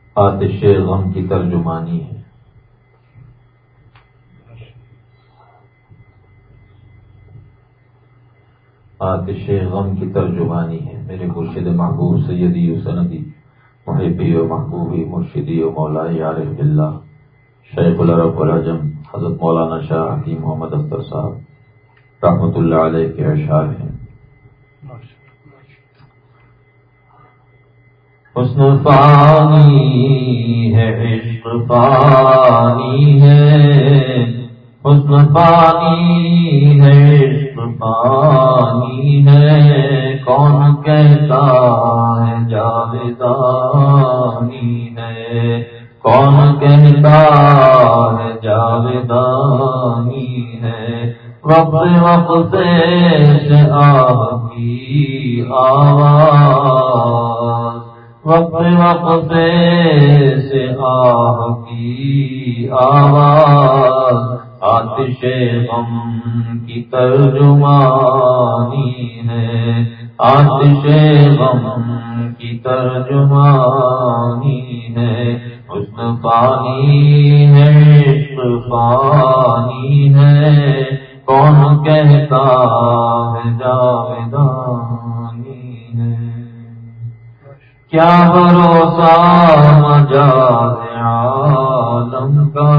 آتش غم کی ترجمانی ہے. آتش غم کی ترجمانی ہے. میرے مرشد محبوب سیدی و سندی محبی و محبوبی مرشدی و مولائی عارف باللہ شیخ العرب والعجم حضرت مولانا شاہ حکیم محمد اختر صاحب رحمۃ اللہ علیہ کے اشعار ہیں. حسن فانی ہے عشق فانی ہے، حسن فانی ہے عشق فانی ہے، کون کہتا ہے جاویدانی ہے، کون کہتا ہے جاویدانی ہے. وقت وقت سے آہ کی آواز، وقت وقت سے آہ کی آواز، آتش غم کی ترجمانی ہے، آتش غم کی ترجمانی ہے. حسن فانی ہے عشق فانی ہے، کون کہتا ہے جاویدانی ہے. کیا بھروسہ مجاز عالم کا،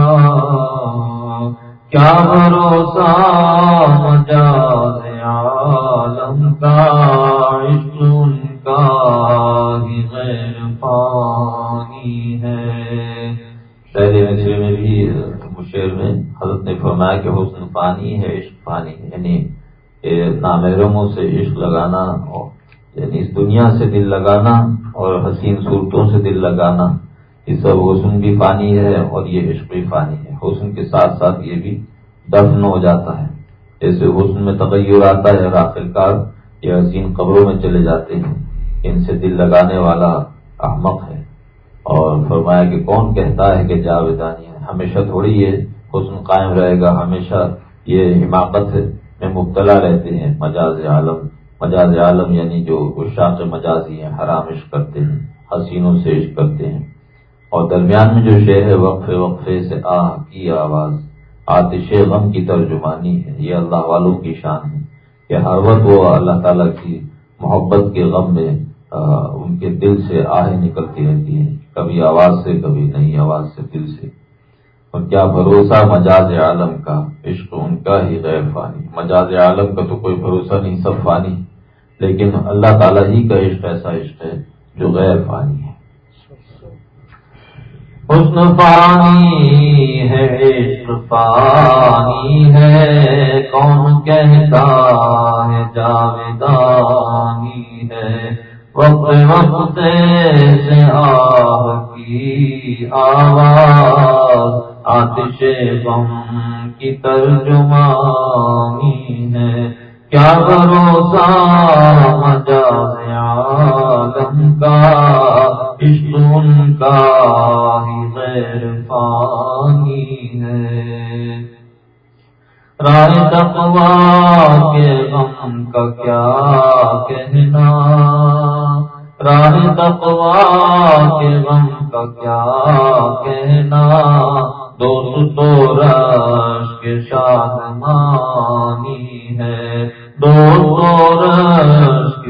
کیا بھروسہ مجاز عالم کا، عشق ان کا ہی غیر فانی ہے. شاعر مصری میں بھی مشعر میں حضرت نے فرمایا کہ حسن فانی ہے عشق فانی ہے، یعنی نامحرموں سے عشق لگانا، یعنی اس دنیا سے دل لگانا اور حسین صورتوں سے دل لگانا، یہ سب حسن بھی فانی ہے اور یہ عشق بھی فانی ہے. حسن کے ساتھ ساتھ یہ بھی دفن ہو جاتا ہے. جیسے حسن میں تغیر آتا ہے اور آخرکار یہ حسین قبروں میں چلے جاتے ہیں. ان سے دل لگانے والا احمق ہے. اور فرمایا کہ کون کہتا ہے کہ جاویدانی ہے، ہمیشہ تھوڑی یہ حسن قائم رہے گا، ہمیشہ یہ حماقت میں مبتلا رہتے ہیں. مجاز عالم، مجاز عالم یعنی جو عشاق مجازی ہیں، حرام عشق کرتے ہیں، حسینوں سے عشق کرتے ہیں. اور درمیان میں جو شعر ہے وقفے وقفے سے آہ کی آواز، آتش غم کی ترجمانی ہے. یہ اللہ والوں کی شان ہے کہ ہر وقت وہ اللہ تعالیٰ کی محبت کے غم میں ان کے دل سے آہیں نکلتی رہتی ہیں، کبھی آواز سے، کبھی نئی آواز سے، دل سے. اور کیا بھروسہ مجاز عالم کا، عشق ان کا ہی غیر فانی. مجاز عالم کا تو کوئی بھروسہ نہیں، سب فانی، لیکن اللہ تعالیٰ ہی کا عشق ایسا عشق ہے جو غیر فانی ہے. حسن فانی ہے عشق فانی ہے، کون کہتا ہے جاویدانی ہے. وقت وقت سے آہ کی آواز، آتش غم کی ترجمانی ہے. کیا بھروسہ مجاز عالم کا، عشق ان کا ہی غیر فانی ہے. راہ تقویٰ کے غم کا کیا کہنا، راہ تقویٰ کے غم کا کیا کہنا، دوست تو رشک شادمانی ہے، دوست تو رشک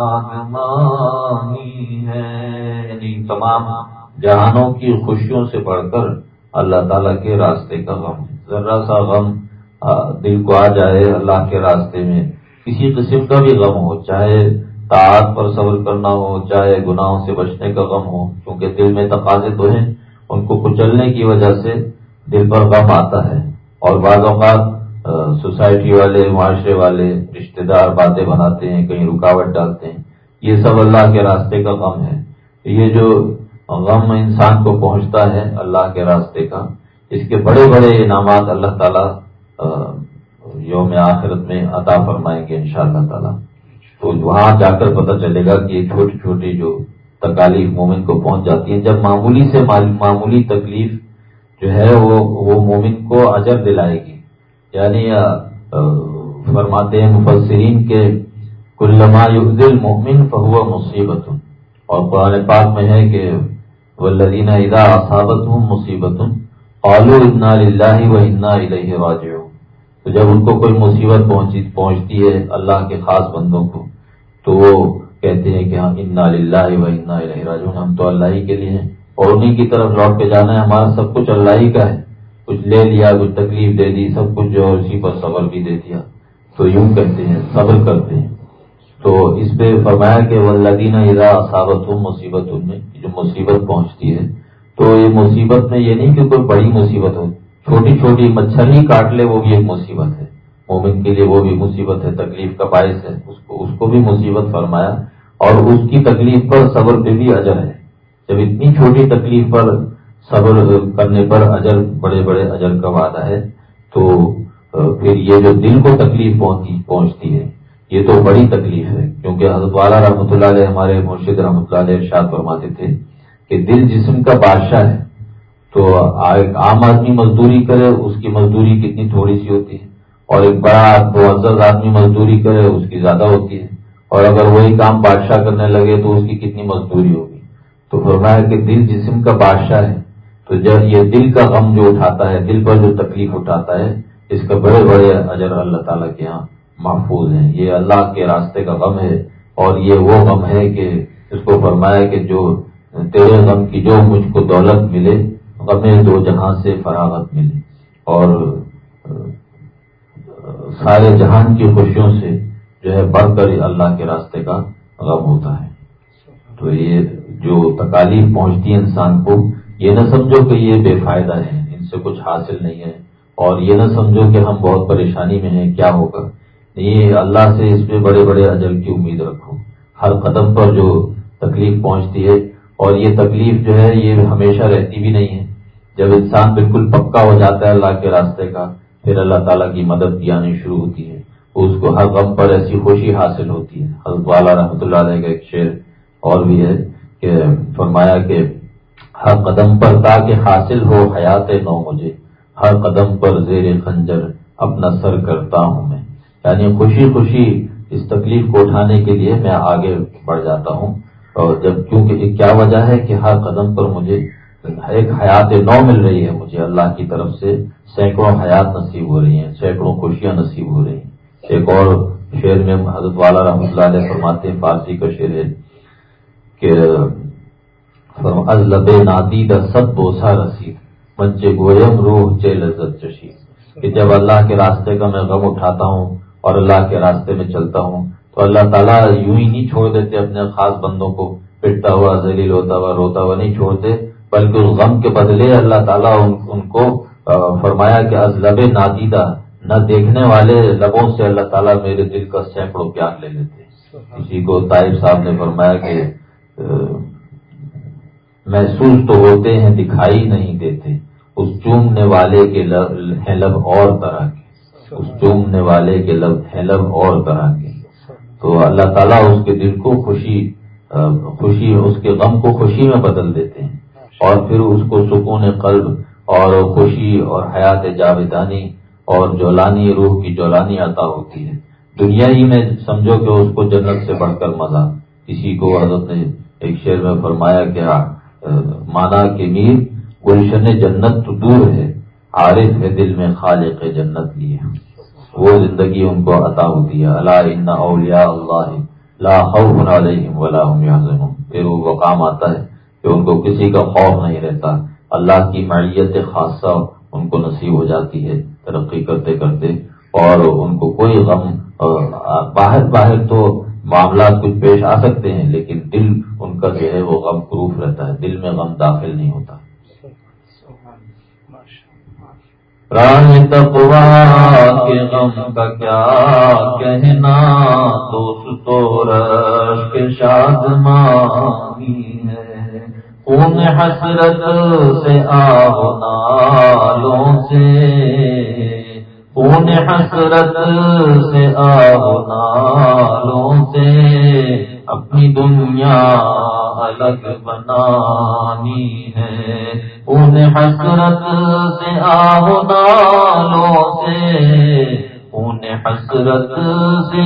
شادمانی ہے. یعنی تمام جہانوں کی خوشیوں سے بڑھ کر اللہ تعالیٰ کے راستے کا غم ہے. ذرا سا غم دل کو آ جائے اللہ کے راستے میں، کسی قسم کا بھی غم ہو، چاہے طاعت پر صبر کرنا ہو، چاہے گناہوں سے بچنے کا غم ہو، کیونکہ دل میں تقاضے تو ہیں، ان کو کچلنے کی وجہ سے دل پر غم آتا ہے. اور بعض اوقات سوسائٹی والے، معاشرے والے، رشتہ دار باتیں بناتے ہیں، کہیں رکاوٹ ڈالتے ہیں، یہ سب اللہ کے راستے کا غم ہے. یہ جو غم انسان کو پہنچتا ہے اللہ کے راستے کا، اس کے بڑے بڑے انعامات اللہ تعالیٰ یوم آخرت میں عطا فرمائیں گے انشاءاللہ تعالیٰ. تو وہاں جا کر پتہ چلے گا کہ یہ چھوٹی چھوٹی جو تکالیف مومن کو پہنچ جاتی ہیں، جب معمولی سے معمولی تکلیف جو ہے وہ مومن کو اجر دلائے گی. یعنی فرماتے ہیں مفسرین کے کلما یؤذی المؤمن فہو مصیبۃ، اور قرآن پاک میں ہے کہ والذین اذا اصابتهم مصیبۃ قالوا انا للہ وانا الیہ راجعون. تو جب ان کو کوئی مصیبت پہنچتی ہے اللہ کے خاص بندوں کو تو وہ کہتے ہیں کہ ہم انا للہ وانا الیہ راجعون، ہم تو اللہ ہی کے لیے ہیں اور انہی کی طرف لوٹ کے جانا ہے، ہمارا سب کچھ اللہ ہی کا ہے. کچھ لے لیا، کچھ تکلیف دے دی، سب کچھ جو اسی پر صبر بھی دے دیا. تو یوں کہتے ہیں، صبر کرتے ہیں. تو اس پہ فرمایا کہ والذین اذا اصابتهم مصیبت، میں جو مصیبت پہنچتی ہے تو یہ مصیبت میں یہ نہیں کہ کوئی بڑی مصیبت ہو، چھوٹی چھوٹی مچھر ہی کاٹ لے وہ بھی ایک مصیبت ہے. مومن کے لیے وہ بھی مصیبت ہے، تکلیف کا باعث ہے، اس کو بھی مصیبت فرمایا. اور اس کی تکلیف پر صبر پہ بھی اجر ہے. جب اتنی چھوٹی تکلیف پر صبر کرنے پر اجر، بڑے بڑے اجر کا وعدہ ہے، تو پھر یہ جو دل کو تکلیف پہنچتی ہے یہ تو بڑی تکلیف ہے. کیونکہ حضرت والا رحمۃ اللہ علیہ، ہمارے مرشد رحمۃ اللہ علیہ ارشاد فرماتے تھے کہ دل جسم کا بادشاہ ہے. تو ایک عام آدمی مزدوری کرے اس کی مزدوری کتنی تھوڑی سی ہوتی ہے، اور ایک بڑا معزز آدمی مزدوری کرے اس کی زیادہ ہوتی ہے، اور اگر وہی کام بادشاہ کرنے لگے تو اس کی کتنی مزدوری ہوگی. تو فرمایا کہ دل جسم کا بادشاہ ہے. تو جب یہ دل کا غم جو اٹھاتا ہے، دل پر جو تکلیف اٹھاتا ہے، اس کا بڑے بڑے اجر اللہ تعالیٰ کے یہاں محفوظ ہیں. یہ اللہ کے راستے کا غم ہے، اور یہ وہ غم ہے کہ اس کو فرمایا کہ جو تیرے غم کی جو مجھ کو دولت ملے، غم دو جہاں سے فراغت ملے، اور سارے جہان کی خوشیوں سے جو ہے بڑھ کر اللہ کے راستے کا غم ہوتا ہے. تو یہ جو تکالیف پہنچتی ہے انسان کو، یہ نہ سمجھو کہ یہ بے فائدہ ہے، ان سے کچھ حاصل نہیں ہے، اور یہ نہ سمجھو کہ ہم بہت پریشانی میں ہیں کیا ہوگا. یہ اللہ سے اس میں بڑے بڑے اجر کی امید رکھو. ہر قدم پر جو تکلیف پہنچتی ہے، اور یہ تکلیف جو ہے یہ ہمیشہ رہتی بھی نہیں ہے. جب انسان بالکل پکا ہو جاتا ہے اللہ کے راستے کا، پھر اللہ تعالیٰ کی مدد کی آنی شروع ہوتی ہے، اس کو ہر غم پر ایسی خوشی حاصل ہوتی ہے. حضرت والا رحمۃ اللہ علیہ کا ایک شعر اور بھی ہے کہ فرمایا کہ ہر قدم پر تاکہ حاصل ہو حیات نو مجھے، ہر قدم پر زیر خنجر اپنا سر کرتا ہوں میں. یعنی خوشی خوشی اس تکلیف کو اٹھانے کے لیے میں آگے بڑھ جاتا ہوں. اور جب کیونکہ کیا وجہ ہے کہ ہر قدم پر مجھے ایک حیات نو مل رہی ہے، مجھے اللہ کی طرف سے سینکڑوں حیات نصیب ہو رہی ہیں، سینکڑوں خوشیاں نصیب ہو رہی ہیں. ایک اور شعر میں حضرت والا رحمۃ اللہ علیہ فرماتے ہیں، فارسی کا شعر ہے کہ از لب نادیدہ صد بوسا رسید مجھے گویم روح چے لذت چشید. کہ جب اللہ کے راستے کا میں غم اٹھاتا ہوں اور اللہ کے راستے میں چلتا ہوں تو اللہ تعالیٰ یوں ہی نہیں چھوڑ دیتے اپنے خاص بندوں کو، پٹتا ہوا ذلیل ہوتا ہوا روتا ہوا نہیں چھوڑتے، بلکہ اس غم کے بدلے اللہ تعالیٰ ان کو فرمایا کہ از لب نادیدہ، نہ دیکھنے والے لبوں سے اللہ تعالیٰ میرے دل کا سینکڑوں پیار لے لیتے. کسی کو طائب صاحب نے فرمایا کہ محسوس تو ہوتے ہیں دکھائی نہیں دیتے، اس چومنے والے کے ہیں لب اور طرح کے، اس چومنے والے کے لب ہیں لب اور طرح کے. تو اللہ تعالیٰ اس کے دل کو خوشی اس کے غم کو خوشی میں بدل دیتے ہیں، اور پھر اس کو سکون قلب اور خوشی اور حیات جاویدانی اور جولانی روح کی جولانی عطا ہوتی ہے. دنیا ہی میں سمجھو کہ اس کو جنت سے بڑھ کر مزہ. کسی کو حضرت نے ایک شعر میں فرمایا کہ مانا کہ میر گلشن جنت تو دور ہے، عارف ہے دل میں خالق جنت لیے. وہ زندگی ان کو عطا ہوتی ہے. الا ان اولیاء اللہ لا خوف علیہم ولا هم يحزنون. پھر وہ مقام آتا ہے کہ ان کو کسی کا خوف نہیں رہتا، اللہ کی معیت خاصہ ان کو نصیب ہو جاتی ہے ترقی کرتے کرتے، اور ان کو کوئی غم باہر تو معاملات کچھ پیش آ سکتے ہیں، لیکن دل ان کا جو ہے وہ غم پروف رہتا ہے، دل میں غم داخل نہیں ہوتا. راہ تقوا کے غم کا کیا کہنا، دوستو رشک شادمانی ہے. خون حسرت سے آہ و نالوں سے، خون حسرت سے آہ و نالوں سے اپنی دنیا الگ بنانی ہے. خون حسرت سے آہ و نالوں سے خون حسرت سے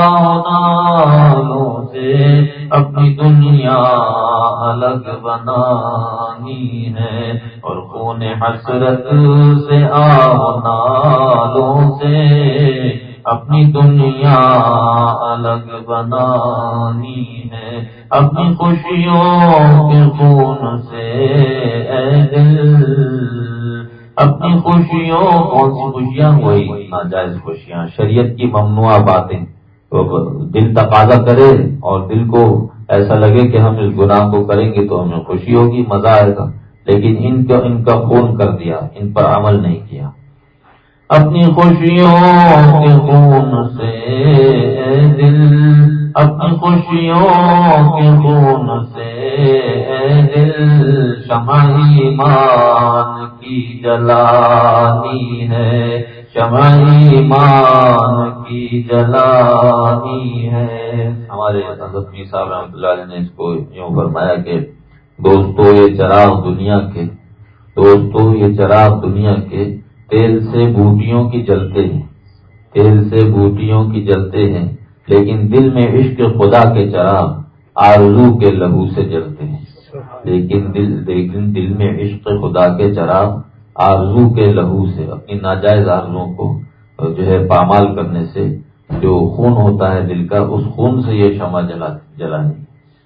نالوں سے اپنی دنیا الگ بنانی ہے، اور خون حسرت سے نالوں سے اپنی دنیا الگ بنانی ہے، اپنی خوشیوں کے خون سے اے دل، اپنی خوشیوں، کون سی خوشیاں؟ وہی ناجائز خوشیاں، شریعت کی ممنوع باتیں، تو دل تقاضا کرے اور دل کو ایسا لگے کہ ہم اس گناہ کو کریں گے تو ہمیں خوشی ہوگی، مزہ آئے گا، لیکن ان کا خون کر دیا، ان پر عمل نہیں کیا۔ اپنی خوشیوں کے خون سے اے دل، اپنی خوشیوں کے خون سے اے دل، شمع ایمان کی جلانی ہے، شمع ایمان کی جلانی ہے۔ ہمارے حضرت میر صاحب رحمۃ اللہ علیہ نے اس کو یوں فرمایا کہ دوستو یہ چراغ دنیا کے، دوستو یہ چراغ دنیا کے تیل سے بوٹیوں کی جلتے ہیں، تیل سے بوٹیوں کی جلتے ہیں، لیکن دل میں عشق خدا کے چراغ آرزو کے لہو سے جلتے ہیں، لیکن دل میں عشق خدا کے چراغ آرزو کے لہو سے، اپنی ناجائز آرزوؤں کو جو ہے پامال کرنے سے جو خون ہوتا ہے دل کا، اس خون سے یہ شمع جلانی۔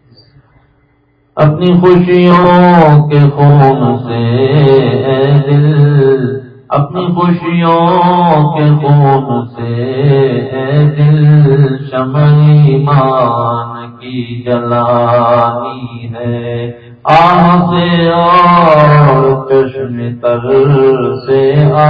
اپنی خوشیوں کے خون سے اے دل، اپنی خوشیوں کے خون سے اے دل، شمع ایمان کی جلانی ہے، آہ سے اور چشم تر سے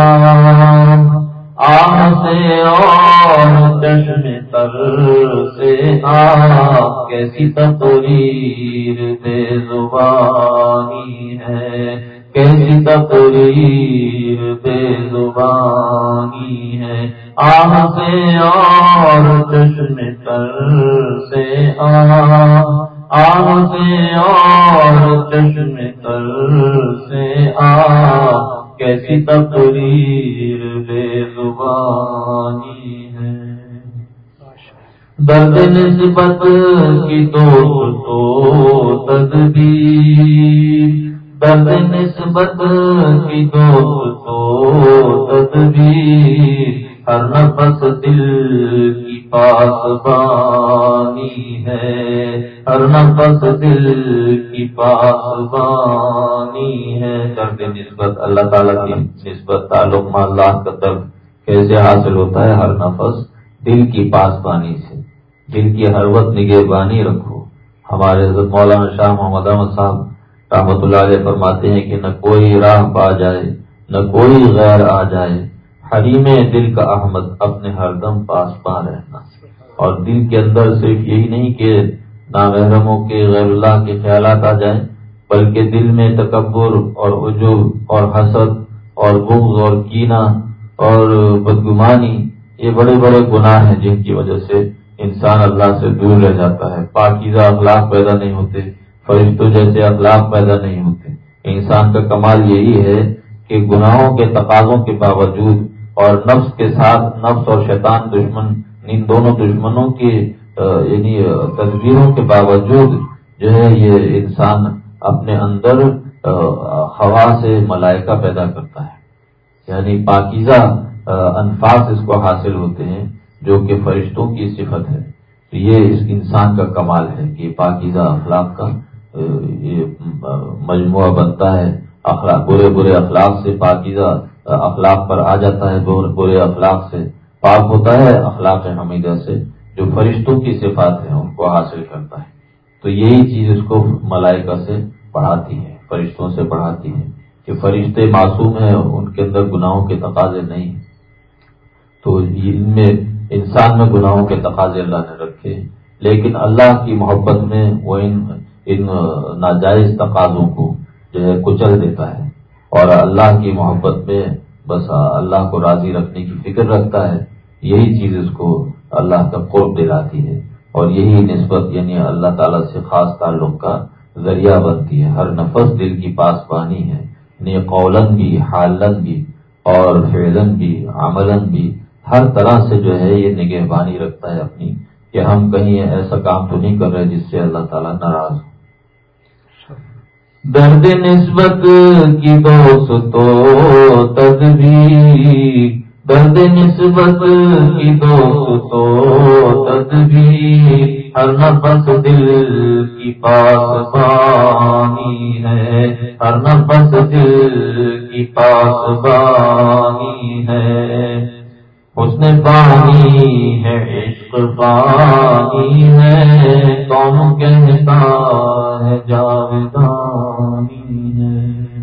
آہ سے اور چشم تر سے کیسی تقریر بے زبانی ہے، کیسی تقریر بے زبانی ہے، آہ سے اور چشم تر سے آہ سے اور چشم تر سے کیسی تقریر بے زبانی ہے۔ درد نسبت کی دوست تو تدبیر، درد نسبت کی دوست تو تدبیر، ہر نفس دل کی پاسبانی ہے، ہر نفس دل کی پاسبانی ہے۔ درد نسبت، اللہ تعالیٰ کی نسبت، تعلق میں اللہ کا درد کیسے حاصل ہوتا ہے؟ ہر نفس دل کی پاسبانی سے، دل کی ہر وقت نگہبانی رکھو۔ ہمارے حضرت مولانا شاہ محمد احمد صاحب رحمۃ اللہ علیہ فرماتے ہیں کہ نہ کوئی راہ پا جائے، نہ کوئی غیر آ جائے، حریم دل کا احمد اپنے ہر دم پاس پا رہنا۔ اور دل کے اندر صرف یہی نہیں کہ نامحرموں کے، غیر اللہ کے خیالات آ جائیں، بلکہ دل میں تکبر اور عجب اور حسد اور بغض اور کینہ اور بدگمانی، یہ بڑے بڑے گناہ ہیں جن کی وجہ سے انسان اللہ سے دور رہ جاتا ہے، پاکیزہ اخلاق پیدا نہیں ہوتے، فرشتوں جیسے اخلاق پیدا نہیں ہوتے۔ انسان کا کمال یہی ہے کہ گناہوں کے تقاضوں کے باوجود اور نفس کے ساتھ، نفس اور شیطان دشمن، ان دونوں دشمنوں کی یعنی تدبیروں کے باوجود جو ہے یہ انسان اپنے اندر ہوا سے ملائکہ پیدا کرتا ہے، یعنی پاکیزہ انفاس اس کو حاصل ہوتے ہیں جو کہ فرشتوں کی صفت ہے۔ تو یہ اس انسان کا کمال ہے کہ پاکیزہ اخلاق کا یہ مجموعہ بنتا ہے، اخلاق برے برے اخلاق سے پاکیزہ اخلاق پر آ جاتا ہے، برے اخلاق سے پاک ہوتا ہے، اخلاق حمیدہ سے جو فرشتوں کی صفات ہیں ان کو حاصل کرتا ہے۔ تو یہی چیز اس کو ملائکہ سے بڑھاتی ہے، فرشتوں سے بڑھاتی ہے کہ فرشتے معصوم ہیں، ان کے اندر گناہوں کے تقاضے نہیں ہیں۔ تو ان میں انسان میں گناہوں کے تقاضے اللہ نے رکھے، لیکن اللہ کی محبت میں وہ ان ناجائز تقاضوں کو جو ہے کچل دیتا ہے، اور اللہ کی محبت میں بس اللہ کو راضی رکھنے کی فکر رکھتا ہے۔ یہی چیز اس کو اللہ کا قرب دلاتی ہے، اور یہی نسبت یعنی اللہ تعالیٰ سے خاص تعلق کا ذریعہ بنتی ہے۔ ہر نفس دل کی پاسبانی ہے، یعنی قولاً بھی، حالاً بھی اور فعلاً بھی، عملاً بھی، ہر طرح سے جو ہے یہ نگہبانی رکھتا ہے اپنی، کہ ہم کہیں ایسا کام تو نہیں کر رہے جس سے اللہ تعالیٰ ناراض ہو۔ درد نسبت کی دوستو تدبیر، درد نسبت کی دوستو تدبیر، ہر نفس دل کی پاسبانی ہے، ہر نفس دل کی پاسبانی ہے، حسن پانی ہے عشق پانی ہے، کون کہتا ہے جاودانی ہے۔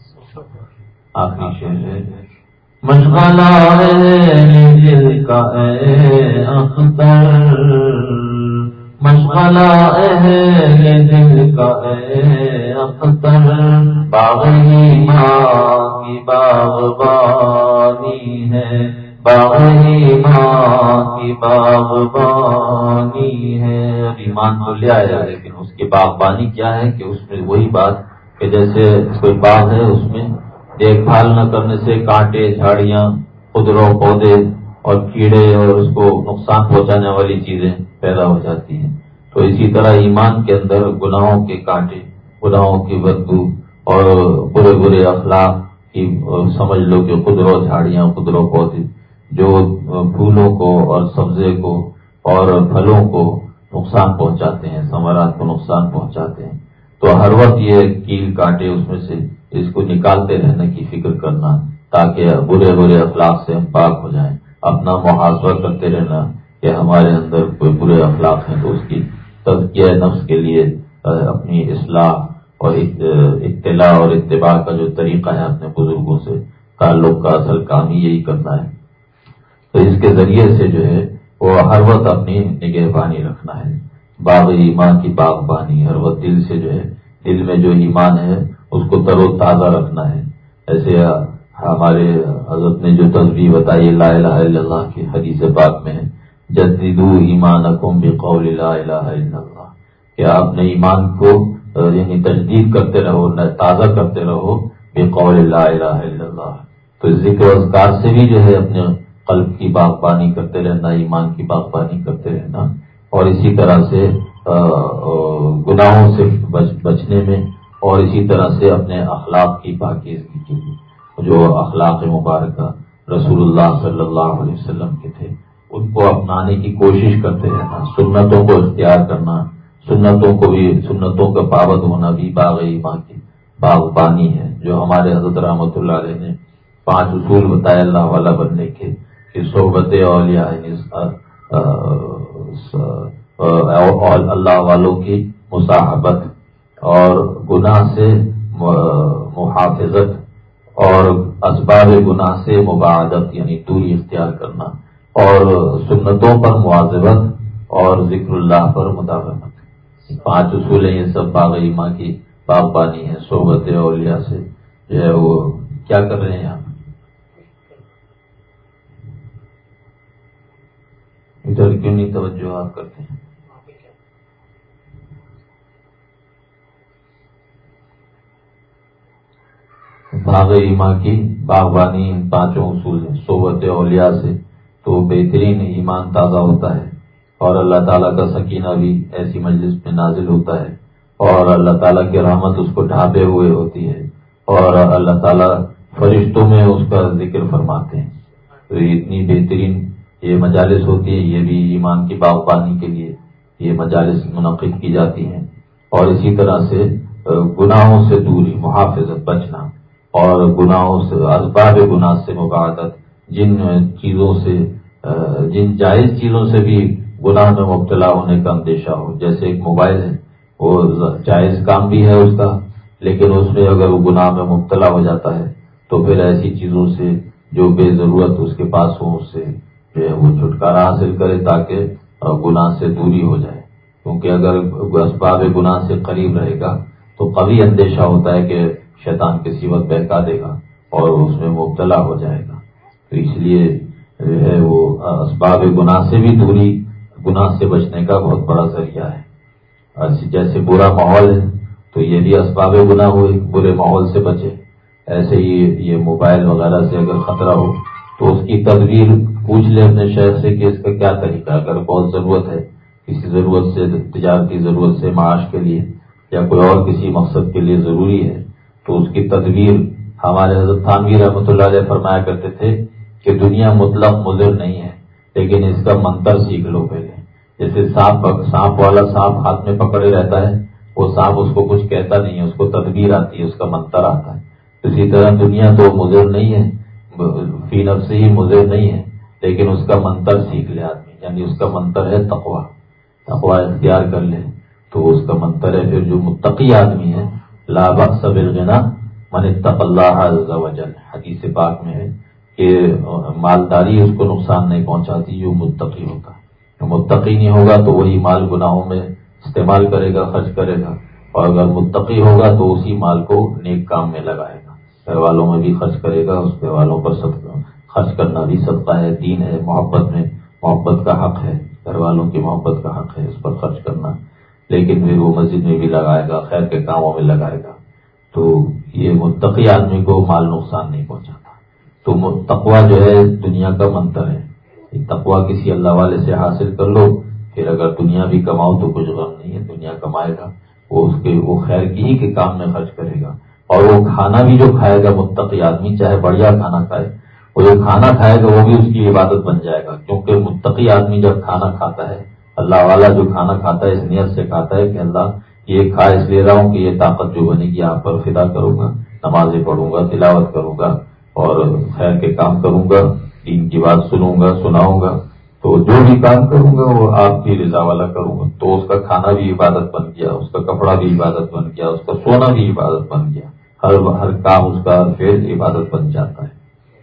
آخری شعر ہے، مشغلہ ہے دل کا اے اختر، مشغلہ ہے دل کا اے اختر، باغ ایمان کی باغبانی ہے، باغ ایمان کی باغبانی ہے۔ ایمان تو لے آیا لیکن اس کی باغبانی کیا ہے کہ اس میں وہی بات کہ جیسے کوئی باغ ہے، اس میں دیکھ بھال نہ کرنے سے کانٹے، جھاڑیاں، خضروں، پودے اور کیڑے اور اس کو نقصان پہنچانے والی چیزیں پیدا ہو جاتی ہیں۔ تو اسی طرح ایمان کے اندر گناہوں کے کانٹے، گناہوں کی بدبو اور برے برے اخلاق کی سمجھ لو کہ خضروں، جھاڑیاں، خضروں، پودے جو پھولوں کو اور سبزے کو اور پھلوں کو نقصان پہنچاتے ہیں، ثمرات کو نقصان پہنچاتے ہیں۔ تو ہر وقت یہ کیل کانٹے اس میں سے اس کو نکالتے رہنے کی فکر کرنا، تاکہ برے برے اخلاق سے ہم پاک ہو جائیں، اپنا محاسبہ کرتے رہنا کہ ہمارے اندر کوئی برے اخلاق ہیں تو اس کی تزکیہ نفس کے لیے اپنی اصلاح اور اطلاع اور اتباع کا جو طریقہ ہے اپنے بزرگوں سے تعلق کا اصل کام ہی یہی کرنا ہے۔ تو اس کے ذریعے سے جو ہے وہ ہر وقت اپنی نگہبانی رکھنا ہے، باغ ایمان کی باغبانی، ہر وقت دل سے جو ہے دل میں جو ایمان ہے اس کو تر و تازہ رکھنا ہے۔ ایسے ہمارے حضرت نے جو تصویر بتائی لا الہ الا اللہ کی حدیث پاک میں ہے، جددوا ایمانکم بقول لا الہ الا اللہ، کہ آپ اپنے ایمان کو یعنی تجدید کرتے رہو، تازہ کرتے رہو بقول لا الہ الا اللہ۔ تو ذکر و اذکار سے بھی جو ہے اپنے قلب کی باغبانی کرتے رہنا، ایمان کی باغبانی کرتے رہنا، اور اسی طرح سے گناہوں سے بچنے میں، اور اسی طرح سے اپنے اخلاق کی پاکیزگی کے لیے جو اخلاق مبارکہ رسول اللہ صلی اللہ علیہ وسلم کے تھے ان کو اپنانے کی کوشش کرتے رہنا، سنتوں کو اختیار کرنا، سنتوں کا پابند ہونا بھی باغ ایمان کی باغبانی ہے۔ جو ہمارے حضرت رحمۃ اللہ علیہ نے 5 اصول بتائے اللہ والا بننے کے، کہ صحبت اولیاء اور اللہ والوں کی مصاحبت، اور گناہ سے محافظت، اور اسباب گناہ سے مباعدت یعنی دوری اختیار کرنا، اور سنتوں پر مواظبت، اور ذکر اللہ پر مداومت۔ 5 اصول ہیں، یہ سب باغ ایمان کی باغبانی ہے۔ صحبت اولیاء سے جو ہے وہ کیا کر رہے ہیں آپ ادھر کیوں نہیں توجہ آپ کرتے ہیں؟ باغ ایمان کی باغبانی 5 اصول ہیں۔ صحبت اولیاء سے تو بہترین ایمان تازہ ہوتا ہے، اور اللہ تعالیٰ کا سکینہ بھی ایسی مجلس میں نازل ہوتا ہے، اور اللہ تعالیٰ کی رحمت اس کو ڈھانپے ہوئے ہوتی ہے، اور اللہ تعالیٰ فرشتوں میں اس کا ذکر فرماتے ہیں۔ تو اتنی بہترین یہ مجالس ہوتی ہے، یہ بھی ایمان کی باغبانی کے لیے یہ مجالس منعقد کی جاتی ہیں۔ اور اسی طرح سے گناہوں سے دوری، محافظت، بچنا، اور گناہوں سے اسباب گناہ سے مباعدت، جن چیزوں سے جن جائز چیزوں سے بھی گناہ میں مبتلا ہونے کا اندیشہ ہو، جیسے ایک موبائل ہے، وہ جائز کام بھی ہے اس کا، لیکن اس میں اگر وہ گناہ میں مبتلا ہو جاتا ہے تو پھر ایسی چیزوں سے جو بے ضرورت اس کے پاس ہو اس سے جو ہے وہ چھٹکارا حاصل کرے، تاکہ گناہ سے دوری ہو جائے۔ کیونکہ اگر اسباب گناہ سے قریب رہے گا تو قوی اندیشہ ہوتا ہے کہ شیطان کسی وقت بہکا دے گا اور اس میں مبتلا ہو جائے گا۔ تو اس لیے جو ہے وہ اسباب گناہ سے بھی دوری، گناہ سے بچنے کا بہت بڑا ذریعہ ہے۔ جیسے برا ماحول ہے تو یہ بھی اسباب گناہ ہوئے، برے ماحول سے بچے۔ ایسے ہی یہ موبائل وغیرہ سے اگر خطرہ ہو تو اس کی تدبیر پوچھ لے اپنے شیخ سے کہ اس کا کیا طریقہ ہے. اگر بہت ضرورت ہے، کسی ضرورت سے، تجارتی ضرورت سے، معاش کے لیے یا کوئی اور کسی مقصد کے لیے ضروری ہے، تو اس کی تدبیر. ہمارے حضرت تھانوی رحمۃ اللہ علیہ فرمایا کرتے تھے کہ دنیا مطلق مضر نہیں ہے، لیکن اس کا منتر سیکھ لو پہلے. جیسے سانپ والا سانپ ہاتھ میں پکڑے رہتا ہے، وہ سانپ اس کو کچھ کہتا نہیں ہے، اس کو تدبیر آتی ہے، اس کا منتر آتا ہے. اسی طرح دنیا تو مضر نہیں ہے، فی نفس ہی مضر نہیں ہے، لیکن اس کا منتر سیکھ لے آدمی. یعنی اس کا منتر ہے تقویٰ. تقویٰ اختیار کر لے تو اس کا منتر ہے. پھر جو متقی آدمی ہے، لا بأس بالغنی من اتقى اللہ عز وجل، حدیث پاک میں ہے کہ مالداری اس کو نقصان نہیں پہنچاتی جو متقی ہوتا ہے. جو متقی نہیں ہوگا تو وہی مال گناہوں میں استعمال کرے گا، خرچ کرے گا. اور اگر متقی ہوگا تو اسی مال کو نیک کام میں لگائے گا، گھر والوں میں بھی خرچ کرے گا. اس گھر والوں پر صدقہ خرچ کرنا بھی صدقہ ہے، دین ہے، محبت میں محبت کا حق ہے، گھر والوں کی محبت کا حق ہے اس پر خرچ کرنا. لیکن پھر وہ مسجد میں بھی لگائے گا، خیر کے کاموں میں لگائے گا. تو یہ متقی آدمی کو مال نقصان نہیں پہنچاتا. تو تقویٰ جو ہے دنیا کا منتر ہے. تقویٰ کسی اللہ والے سے حاصل کر لو، پھر اگر دنیا بھی کماؤ تو کچھ غم نہیں ہے. دنیا کمائے گا، وہ خیر کی ہی کے کام میں خرچ کرے گا. اور وہ کھانا بھی جو کھائے گا متقی آدمی، چاہے بڑھیا کھانا کھائے، وہ جو کھانا کھائے گا وہ بھی اس کی عبادت بن جائے گا. کیونکہ متقی آدمی جب کھانا کھاتا ہے، اللہ والا جو کھانا کھاتا ہے اس نیت سے کھاتا ہے کہ اللہ یہ کھا اس لیے رہا ہوں کہ یہ طاقت جو بنے گی آپ پر فدا کروں گا، نمازیں پڑھوں گا، تلاوت کروں گا اور خیر کے کام کروں گا، دین کی بات سنوں گا، سناؤں گا. تو جو بھی کام کروں گا وہ آپ کی رضا والا کروں گا. تو اس کا کھانا بھی عبادت بن گیا، اس کا کپڑا بھی عبادت بن گیا، اس کا سونا بھی عبادت بن گیا. ہر کام اس کا فعل عبادت بن جاتا ہے.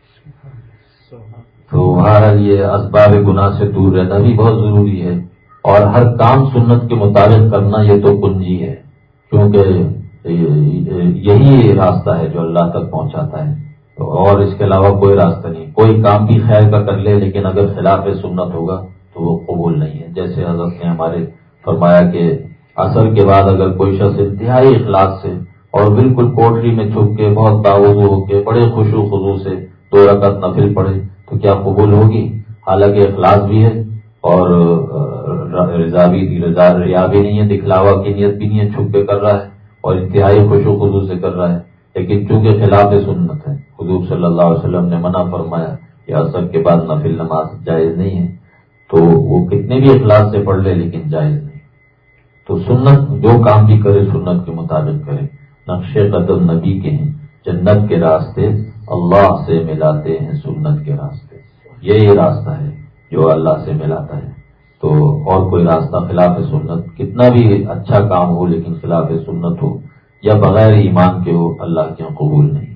تو بہرحال یہ اسباب گناہ سے دور رہنا بھی بہت ضروری ہے. اور ہر کام سنت کے مطابق کرنا یہ تو کنجی ہے، کیونکہ یہی راستہ ہے جو اللہ تک پہنچاتا ہے. اور اس کے علاوہ کوئی راستہ نہیں. کوئی کام بھی خیر کا کر لے لیکن اگر خلاف سنت ہوگا تو وہ قبول نہیں ہے. جیسے حضرت نے ہمارے فرمایا کہ عصر کے بعد اگر کوئی شخص انتہائی اخلاص سے اور بالکل کوٹری میں چھپ کے بہت باوضو ہو کے بڑے خوشو خضو سے 2 رکعت نفل پڑھے تو کیا قبول ہوگی؟ حالانکہ اخلاص بھی ہے اور ریا بھی نہیں ہے، دکھلاوا کی نیت بھی نہیں ہے، چھپ کے کر رہا ہے اور انتہائی خوشو خضو سے کر رہا ہے. لیکن چونکہ خلاف سنت ہے، حضور صلی اللہ علیہ وسلم نے منع فرمایا کہ عصر کے بعد نفل نماز جائز نہیں ہے، تو وہ کتنے بھی اخلاص سے پڑھ لے لیکن جائز نہیں. تو سنت جو کام بھی کرے سنت کے مطابق کرے. نقش قدم نبی کے ہیں، جنت کے راستے اللہ سے ملاتے ہیں سنت کے راستے. یہی راستہ ہے جو اللہ سے ملاتا ہے. تو اور کوئی راستہ خلاف سنت کتنا بھی اچھا کام ہو لیکن خلاف سنت ہو یا بغیر ایمان کے ہو، اللہ کے قبول نہیں.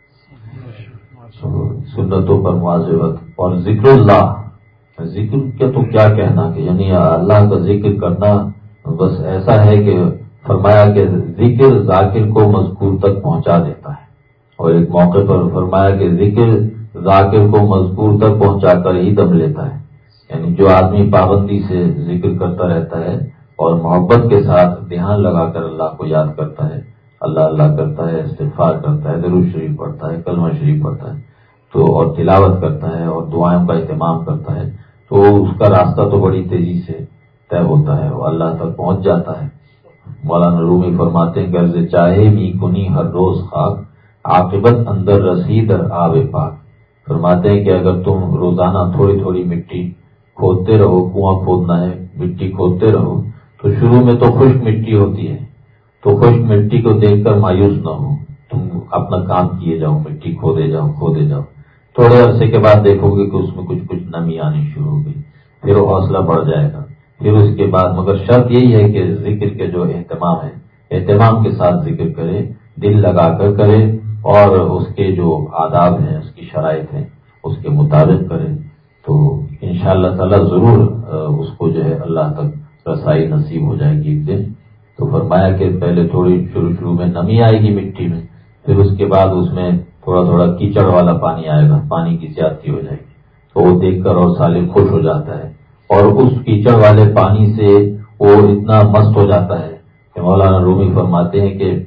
سنتوں پر مواظبت. اور ذکر اللہ، ذکر کا تو کیا کہنا کہ یعنی اللہ کا ذکر کرنا بس ایسا ہے کہ فرمایا کہ ذکر ذاکر کو مذکور تک پہنچا دیتا ہے. اور ایک موقع پر فرمایا کہ ذکر ذاکر کو مذکور تک پہنچا کر ہی دم لیتا ہے. یعنی جو آدمی پابندی سے ذکر کرتا رہتا ہے اور محبت کے ساتھ دھیان لگا کر اللہ کو یاد کرتا ہے، اللہ اللہ کرتا ہے، استغفار کرتا ہے، درود شریف پڑھتا ہے، کلمہ شریف پڑھتا ہے تو اور تلاوت کرتا ہے اور دعائوں کا اہتمام کرتا ہے، تو اس کا راستہ تو بڑی تیزی سے طے ہوتا ہے، وہ اللہ تک پہنچ جاتا ہے. مولانا رومی فرماتے ہیں غرض چاہے می کنی ہر روز خاک، عاقبت اندر رسید آب پاک. فرماتے ہیں کہ اگر تم روزانہ تھوڑی تھوڑی مٹی کھودتے رہو، کنواں کھودنا ہے مٹی کھودتے رہو، تو شروع میں تو خشک مٹی ہوتی ہے، تو خشک مٹی کو دیکھ کر مایوس نہ ہو، تم اپنا کام کیے جاؤ، مٹی کھودے جاؤ. تھوڑے عرصے کے بعد دیکھو گے کہ اس میں کچھ نمی آنی شروع ہو گئی، پھر حوصلہ بڑھ جائے گا. پھر اس کے بعد مگر شرط یہی ہے کہ ذکر کے جو اہتمام ہے، اہتمام کے ساتھ ذکر کرے، دل لگا کر کرے اور اس کے جو آداب ہیں، اس کی شرائط ہیں، اس کے مطابق کرے تو انشاءاللہ تعالی ضرور اس کو جو ہے اللہ تک رسائی نصیب ہو جائے گی ایک دن. تو فرمایا کہ پہلے تھوڑی شروع میں نمی آئے گی مٹی میں، پھر اس کے بعد اس میں تھوڑا کیچڑ والا پانی آئے گا، پانی کی زیادتی ہو جائے گی تو وہ دیکھ کر اور سالم خوش ہو جاتا ہے اور اس کیچڑ والے پانی سے وہ اتنا مست ہو جاتا ہے کہ مولانا رومی فرماتے ہیں کہ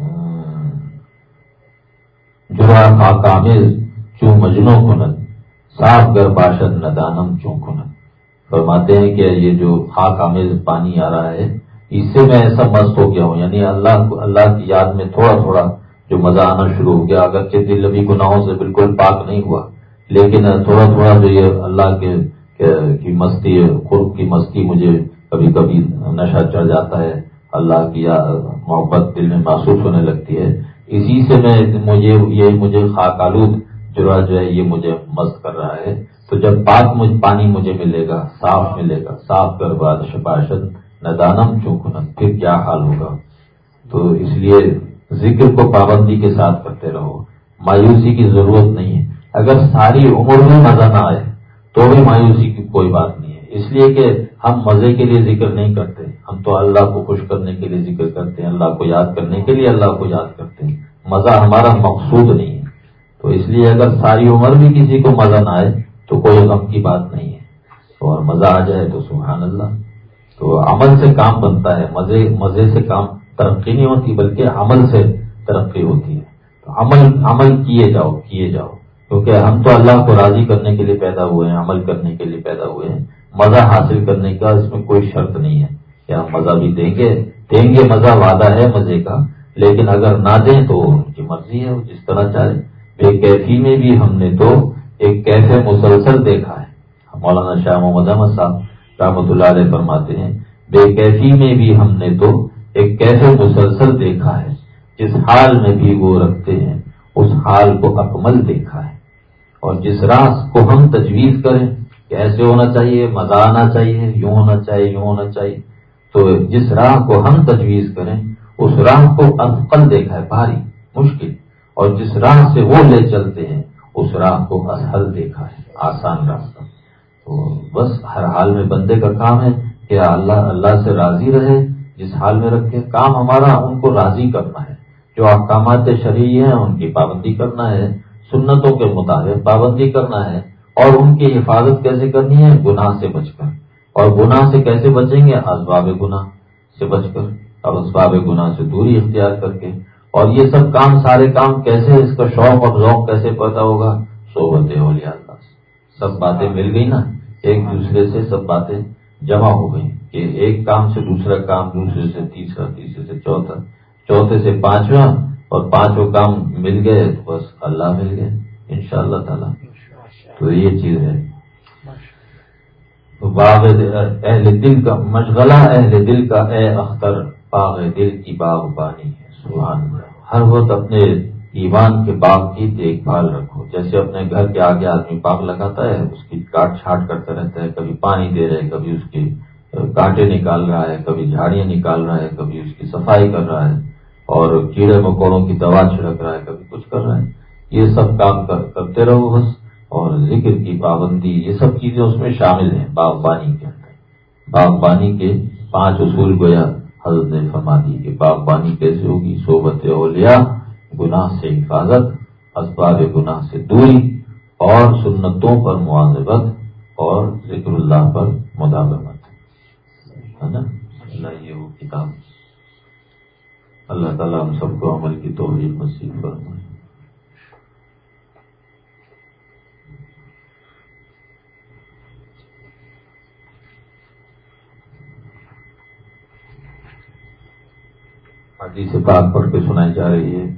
جرا خاکامیز چوں مجنوں کنت صاف گر باشد ندانم چون کنم. فرماتے ہیں کہ یہ جو خاک آمیز پانی آ رہا ہے اس سے میں ایسا مست ہو گیا ہوں، یعنی اللہ کی یاد میں تھوڑا تھوڑا جو مزہ آنا شروع ہو گیا. اگرچہ دل ابھی گناہوں سے بالکل پاک نہیں ہوا، لیکن تھوڑا تھوڑا جو یہ اللہ کی مستی، قرب کی مستی، مجھے کبھی کبھی نشہ چڑھ جاتا ہے، اللہ کی محبت دل میں محسوس ہونے لگتی ہے. اسی سے مجھے خاک آلود جو ہے یہ مجھے مست کر رہا ہے. تو جب پاک پانی مجھے ملے گا، صاف کر باشد ندانم چونکنم، پھر کیا حال ہوگا. تو اس لیے ذکر کو پابندی کے ساتھ کرتے رہو، مایوسی کی ضرورت نہیں ہے. اگر ساری عمر میں مزہ نہ آئے تو بھی مایوسی کی کوئی بات نہیں ہے، اس لیے کہ ہم مزے کے لیے ذکر نہیں کرتے، ہم تو اللہ کو خوش کرنے کے لیے ذکر کرتے ہیں، اللہ کو یاد کرنے کے لیے اللہ کو یاد کرتے ہیں. مزہ ہمارا مقصود نہیں ہے. تو اس لیے اگر ساری عمر بھی کسی کو مزہ نہ آئے تو کوئی غم کی بات نہیں ہے، اور مزہ آ جائے تو سبحان اللہ. تو عمل سے کام بنتا ہے، مزے سے کام ترقی نہیں ہوتی، بلکہ عمل سے ترقی ہوتی ہے. تو عمل کیے جاؤ، کیونکہ ہم تو اللہ کو راضی کرنے کے لیے پیدا ہوئے ہیں، عمل کرنے کے لیے پیدا ہوئے ہیں. مزہ حاصل کرنے کا اس میں کوئی شرط نہیں ہے کہ ہم مزہ بھی دیں گے مزہ وعدہ ہے مزے کا، لیکن اگر نہ دیں تو ان کی مرضی ہے، وہ جس طرح چاہے. بے کیفی میں بھی ہم نے تو ایک کیفے مسلسل دیکھا ہے. مولانا شاہ محمد احمد صاحب رحمۃ اللہ علیہ فرماتے ہیں بے کیفی میں بھی ہم نے تو ایک کیفے مسلسل دیکھا ہے، جس حال میں بھی وہ رکھتے ہیں اس حال کو اکمل دیکھا ہے. اور جس راز کو ہم تجویز کریں کہ ایسے ہونا چاہیے، مزہ آنا چاہیے، یوں ہونا چاہیے، تو جس راہ کو ہم تجویز کریں اس راہ کو اثقل دیکھا ہے، بھاری مشکل، اور جس راہ سے وہ لے چلتے ہیں اس راہ کو اسہل دیکھا ہے، آسان راستہ. تو بس ہر حال میں بندے کا کام ہے کہ اللہ سے راضی رہے، جس حال میں رکھے. کام ہمارا ان کو راضی کرنا ہے، جو احکامات شرعی ہیں ان کی پابندی کرنا ہے، سنتوں کے مطابق پابندی کرنا ہے، اور ان کی حفاظت کیسے کرنی ہے؟ گناہ سے بچ کر. اور گناہ سے کیسے بچیں گے؟ اسباب گناہ سے بچ کر، اور اسباب گناہ سے دوری اختیار کر کے. اور یہ سب کام، سارے کام کیسے، اس کا شوق اور ذوق کیسے پیدا ہوگا؟ صحبت اولیاء اللہ سے. سب باتیں مل گئی نا، ایک دوسرے سے سب باتیں جمع ہو گئی کہ ایک کام سے دوسرا کام، دوسرے سے تیسرا، تیسرے سے چوتھا، چوتھے سے پانچواں، اور پانچوں کام مل گئے تو بس اللہ مل گئے انشاءاللہ تعالی. تو یہ چیز ہے. باغ اہل دل کا مشغلہ، اہل دل کا اے اختر، باغ دل کی باغبانی ہے. سبحان اللہ. ہر وقت اپنے ایمان کے باغ کی دیکھ بھال رکھو. جیسے اپنے گھر کے آگے آدمی باغ لگاتا ہے، اس کی کاٹ چھانٹ کرتا رہتا ہے، کبھی پانی دے رہے، کبھی اس کے کانٹے نکال رہا ہے، کبھی جھاڑیاں نکال رہا ہے، کبھی اس کی صفائی کر رہا ہے، اور کیڑے مکوڑوں کی دوا چھڑک رہا ہے، کبھی کچھ کر رہا ہے. یہ سب کام کرتے رہو بس. اور ذکر کی پابندی، یہ سب چیزیں اس میں شامل ہیں باغبانی کے اندر. باغبانی کے 5 اصول گویا حضرت نے فرما دی کہ باغبانی کیسے ہوگی؟ صحبت اولیاء، گناہ سے حفاظت، اسباب گناہ سے دوری، اور سنتوں پر مواظبت، اور ذکر اللہ پر مداومت. ہے نا؟ اللہ یہ وہ کتاب. اللہ تعالیٰ ہم سب کو عمل کی توفیق نصیب فرمائے. حدیث پاک پڑھ کے سنائی جا رہی ہے.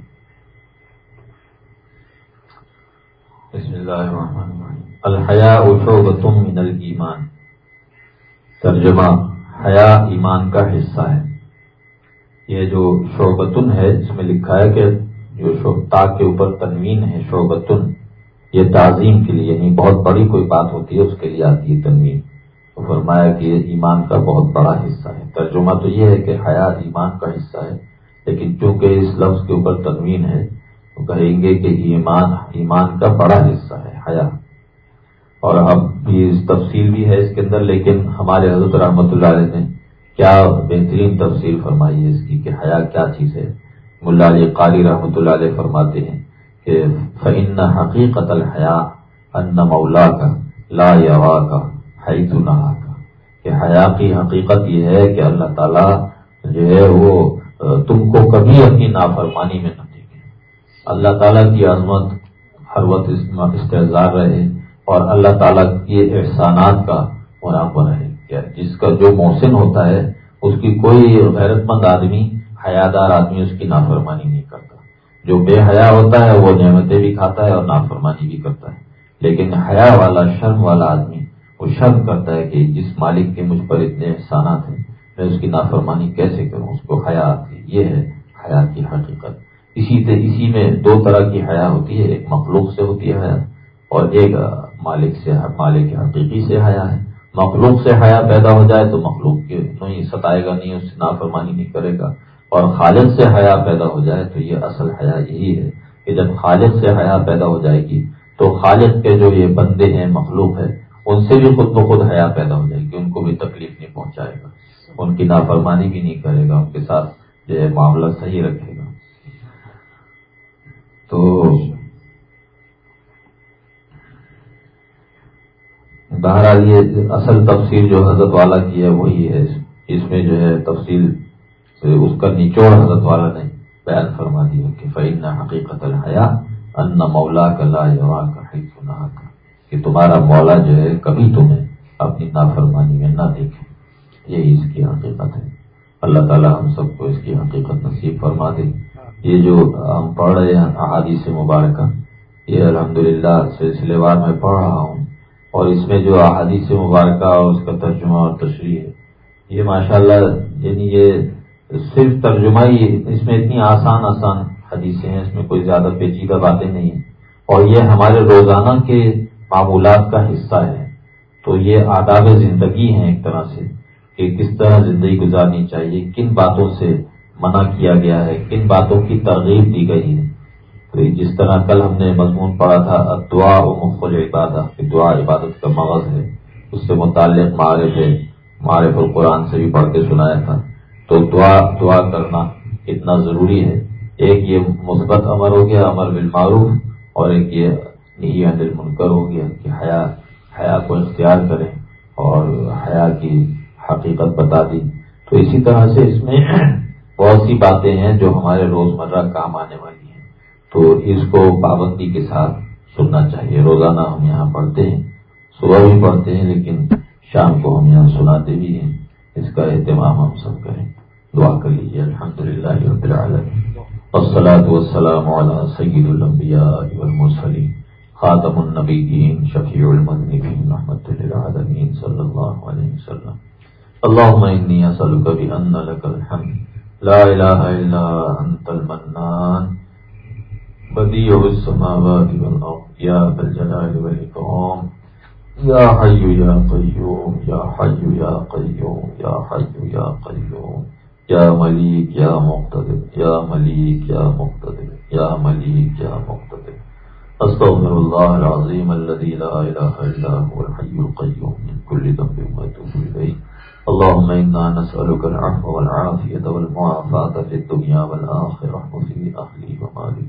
بسم اللہ الرحمن الرحیم. الحیاء شعبۃ من الایمان. ترجمہ: حیا ایمان کا حصہ ہے. یہ جو شعبۃ ہے اس میں لکھا ہے کہ جو تا کے اوپر تنوین ہے، شعبۃ، یہ تعظیم کے لیے، یعنی بہت بڑی کوئی بات ہوتی ہے اس کے لیے آتی ہے تنوین. تو فرمایا کہ یہ ایمان کا بہت بڑا حصہ ہے. ترجمہ تو یہ ہے کہ حیا ایمان کا حصہ ہے، لیکن چونکہ اس لفظ کے اوپر تنوین ہے تو کہیں گے کہ ایمان کا بڑا حصہ ہے حیا. اور اب بھی اس تفصیل بھی ہے اس کے اندر، لیکن ہمارے حضرت رحمۃ اللہ علیہ نے کیا بہترین تفصیل فرمائی ہے اس کی کہ حیا کیا چیز ہے. ملا علی قاری رحمۃ اللہ علیہ فرماتے ہیں کہ فإن حقیقت الحیا ان مولاک لا یراک حیث نہاک. کہ حیا کی حقیقت یہ ہے کہ اللہ تعالیٰ جو ہے وہ تم کو کبھی اپنی نافرمانی میں نہ دیکھے. اللہ تعالیٰ کی عظمت ہر وقت استحضار رہے، اور اللہ تعالیٰ کے احسانات کا مراقبہ رہے. کیا جس کا جو محسن ہوتا ہے اس کی کوئی غیرت مند آدمی، حیادار آدمی اس کی نافرمانی نہیں کرتا. جو بے حیا ہوتا ہے وہ نعمتیں بھی کھاتا ہے اور نافرمانی بھی کرتا ہے. لیکن حیا والا، شرم والا آدمی وہ شرم کرتا ہے کہ جس مالک کے مجھ پر اتنے احسانات ہیں میں اس کی نافرمانی کیسے کروں. اس کو حیا آتی ہے. یہ ہے حیا کی حقیقت. اسی میں دو طرح کی حیا ہوتی ہے. ایک مخلوق سے ہوتی ہے حیا، اور ایک مالک حقیقی سے حیا ہے. مخلوق سے حیا پیدا ہو جائے تو مخلوق کے نہیں ستائے گا، نہیں اس سے نافرمانی نہیں کرے گا. اور خالق سے حیا پیدا ہو جائے تو یہ اصل حیا یہی ہے کہ جب خالق سے حیا پیدا ہو جائے گی تو خالق کے جو یہ بندے ہیں، مخلوق ہے، ان سے بھی خود بخود حیا پیدا ہو جائے گی. ان کو بھی تکلیف نہیں پہنچائے گا، ان کی نافرمانی بھی نہیں کرے گا، ان کے ساتھ جو ہے معاملہ صحیح رکھے گا. تو بہرحال یہ اصل تفسیر جو حضرت والا کی ہے وہی ہے. اس میں جو ہے تفصیل اس کا نچوڑ حضرت والا نے بیان فرما دیا کہ فإن حقیقت الحیا ان مولاک لا یراک حیث نہاک، کہ تمہارا مولا جو ہے کبھی تمہیں اپنی نافرمانی میں نہ دیکھے. یہی اس کی حقیقت ہے. اللہ تعالی ہم سب کو اس کی حقیقت نصیب فرما دے. یہ جو ہم پڑھ رہے ہیں احادیث مبارکہ، یہ الحمدللہ سلسلے وار میں پڑھ رہا ہوں، اور اس میں جو احادیث مبارکہ اور اس کا ترجمہ اور تشریح ہے، یہ ماشاءاللہ یعنی یہ صرف ترجمہ ہی، اس میں اتنی آسان حدیثیں ہیں، اس میں کوئی زیادہ پیچیدہ باتیں نہیں ہیں، اور یہ ہمارے روزانہ کے معمولات کا حصہ ہے. تو یہ آداب زندگی ہیں ایک طرح سے، کہ کس طرح زندگی گزارنی چاہیے، کن باتوں سے منع کیا گیا ہے، کن باتوں کی ترغیب دی گئی ہے. تو جس طرح کل ہم نے مضمون پڑھا تھا دعا و مخ العبادہ، کہ دعا عبادت کا مغز ہے، اس سے متعلق معرف القرآن سے بھی پڑھ کے سنایا تھا. تو دعا کرنا اتنا ضروری ہے. ایک یہ مثبت امر ہو گیا، امر بالمعروف، اور ایک یہ نہی عن المنکر ہو گیا کہ حیا کو اختیار کریں اور حیا کی حقیقت بتا دی. تو اسی طرح سے اس میں بہت سی باتیں ہیں جو ہمارے روزمرہ کام آنے والی ہیں. تو اس کو پابندی کے ساتھ سننا چاہیے. روزانہ ہم یہاں پڑھتے ہیں، صبح بھی پڑھتے ہیں، لیکن شام کو ہم یہاں سناتے بھی ہیں. اس کا اہتمام ہم سب کریں. دعا کر لیجیے. الحمدللہ رب العالمین، والصلاة والسلام علی سید الانبیاء والمرسلین، خاتم النبیین، شفیع المذنبین، رحمت للعالمین، صلی اللہ علیہ وسلم. اللهم انی اسألک بأن لک الحمد لا الہ الا انت المنان بدیع السماوات والارض یا ذا الجلال والاکرام یا حی یا قیوم یا حی یا قیوم یا حی یا قیوم یا ملیک یا مقتدر یا ملیک یا مقتدر یا ملیک یا مقتدر. استغفر اللہ العظیم الذی لا الہ الا هو الحی القیوم من کل ذنب واتوب الیہ. اللهم انا نسألك العفو والعافیة والمعافاة في الدنيا والآخرة وفي أهلي ومالي.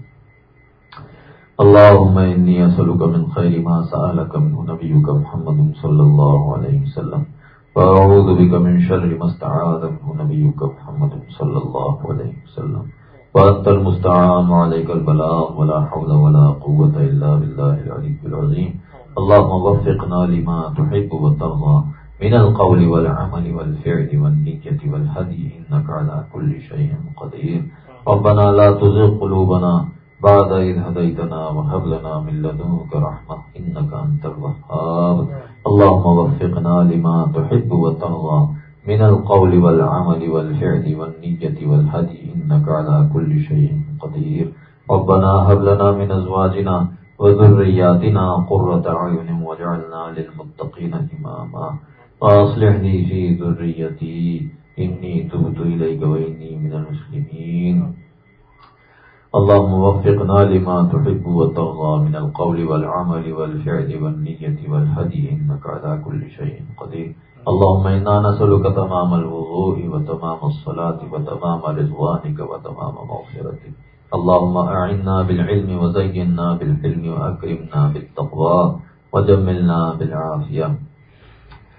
اللهم إني أسألك من خير ما سألك منه نبيك محمد صلى الله عليه وسلم، وأعوذ بك من شر ما استعاذ منه نبيك محمد صلى الله عليه وسلم، وأنت المستعان وعليك البلاغ ولا حول ولا قوة إلا بالله العلي العظيم. اللهم وفقنا لما تحب وترضى من القول والعمل والفعل والنية والهدي إنك على كل شيء قدير. ربنا لا تزغ قلوبنا بعد إذ هديتنا وهب لنا من لدنك رحمة إنك أنت الوهاب. اللهم وفقنا لما تحب وترضى من القول والعمل والفعل والنية والهدي إنك على كل شيء قدير. ربنا هب لنا من أزواجنا وذرياتنا قرة أعين واجعلنا للمتقين إماما وأصلح لي في ذريتي إني تبت إليك وإني من المسلمين. اللهم وفقنا لما تحب وترضى من القول والعمل والفعل والنية والهدي إنك على كل شيء قدير. اللهم إنا نسألك تمام الوضوء وتمام الصلاة وتمام رضوانك وتمام مغفرتك. اللهم أعنا بالعلم وزينا بالحلم وأكرمنا بالتقوى وجملنا بالعافية.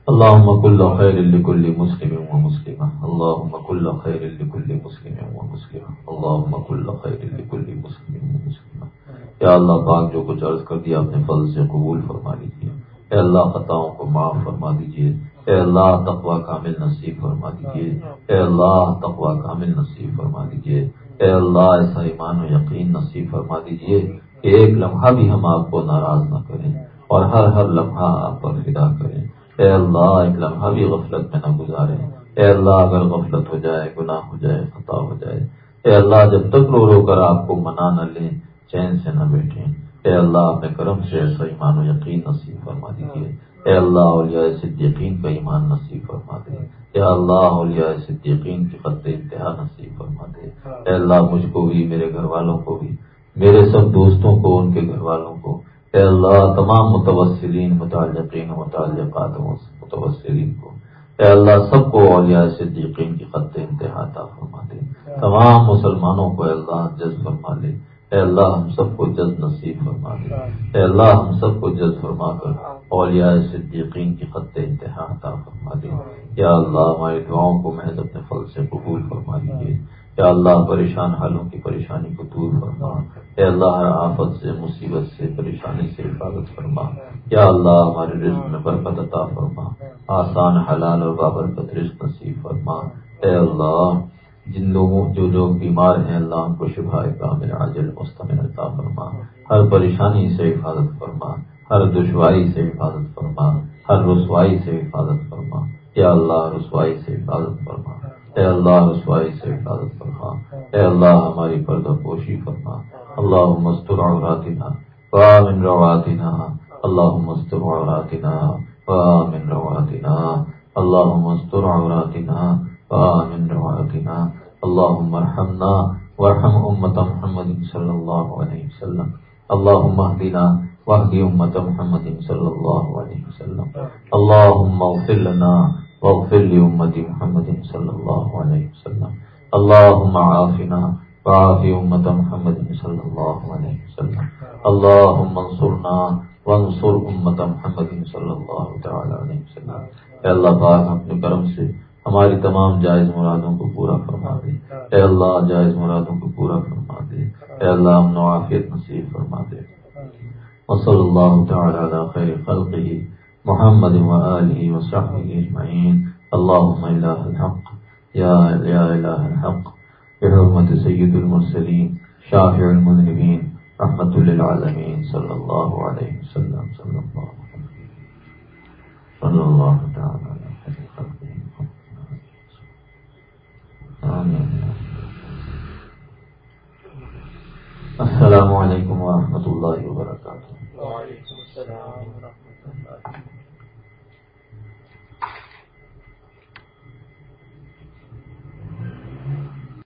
اللهم كل خير لكل مسلم ومسلمة. اللهم كل خير لكل مسلم ومسلمة. اللهم كل خير لكل مسلم ومسلمة. یا اللہ پاک جو کچھ عرض کر دیا اپنے فضل سے قبول فرما لیجیے. اے اللہ خطاؤں کو معاف فرما دیجیے. اے اللہ تقوی کامل نصیب فرما دیجیے. اے اللہ تقوی کامل نصیب فرما دیجیے. اے اللہ ایسا ایمان و یقین نصیب فرما دیجیے کہ ایک لمحہ بھی ہم آپ کو ناراض نہ کریں اور ہر لمحہ آپ پر فدا کریں. اے اللہ ایک لمحہ بھی غفلت میں نہ گزاریں. اے اللہ اگر غفلت ہو جائے، گناہ ہو جائے، خطا ہو جائے، اے اللہ جب تک رو رو کر آپ کو منا نہ لیں چین سے نہ بیٹھیں. اے اللہ اپنے کرم سے ایسا ایمان و یقین نصیب فرما دیجیے. اے اللہ اولیاء صدیقین کا ایمان نصیب فرما دے. یا اللہ اولیاء صدیقین کی خط انتہا نصیب فرما دے. اے اللہ مجھ کو بھی، میرے گھر والوں کو بھی، میرے سب دوستوں کو، ان کے گھر والوں کو، اے اللہ تمام متوسلین، متعلقین و متعلقات متوسلین کو، اے اللہ سب کو اولیاء صدیقین کی خط انتہا عطا فرما دے. تمام مسلمانوں کو اے اللہ جذب فرما لے. اے اللہ ہم سب کو جذب نصیب فرما دے. اے اللہ ہم سب کو جذب فرما کر اولیاء صدیقین کی خط انتہا عطا فرما دے. یا اللہ ہماری دعاؤں کو محض اپنے فضل سے قبول فرما لیجیے. یا اللہ پریشان حالوں کی پریشانی کو دور فرما. اے اللہ ہر آفت سے، مصیبت سے، پریشانی سے حفاظت فرما. یا اللہ ہمارے رزق میں برکت عطا فرما. آسان حلال اور بابرکت رزق نصیب فرما. اے اللہ جن لوگوں جو لوگ بیمار ہیں اللہ ان کو شفا کامل عاجل مستمر عطا فرما. ہر پریشانی سے حفاظت فرما. ہر دشواری سے حفاظت فرما. ہر رسوائی سے حفاظت فرما. یا اللہ رسوائی سے حفاظت فرما. اے اللہ رسوائی سے حفاظت فرما. اے اللہ ہماری پردہ پوشی فرما. اللہم استر عوراتنا وآمن رواتنا. اللہم استر عوراتنا وآمن رواتنا. اللہم استر عوراتنا وآمن رواتنا. اللہم ارحمنا وارحم امت محمد صلی اللہ علیہ وسلم. اللہم اہدنا واہد امت محمد صلی اللہ علیہ وسلم. اللہم اغفر لنا واغفر لأمة محمد صلی اللہ علیہ وسلم. اللہم عافنا وعاف امة محمد صلی اللہ علیہ وسلم. اللہم انصرنا وانصر امة محمد صلی اللہ تعالی علیہ وسلم. اے اللہ پاک اپنے کرم سے ہماری تمام جائز مرادوں کو پورا فرما دے. اے اللہ جائز مرادوں کو پورا فرما دے. اے اللہ امن و عافیت نصیب فرما دے. وصلی اللہ تعالی علی خیر خلقہ محمد وآلہ وصحبہ اجمعین. اللہم الہ الحق یا الہ الحق بحرمت سید المرسلین شافع المذنبین رحمت للعالمین صلی اللہ علیہ وسلم. صلی اللہ تعالی